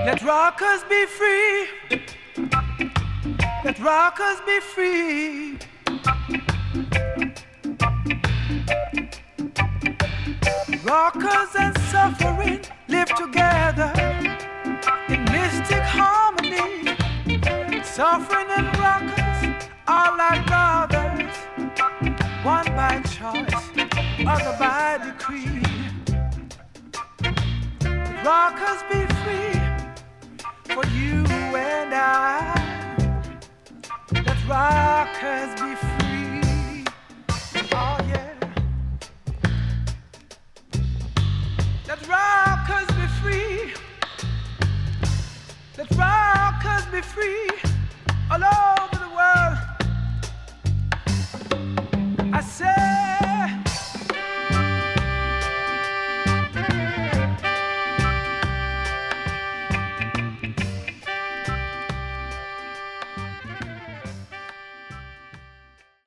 Let rockers be free. Let rockers be free. Rockers and suffering live together in mystic harmony. Suffering and rockers are like brothers, one by choice, other by decree. Rockers be free for you and I. Let rockers be free. Oh yeah. Let rockers be free. Let rockers be free. Oh Lord.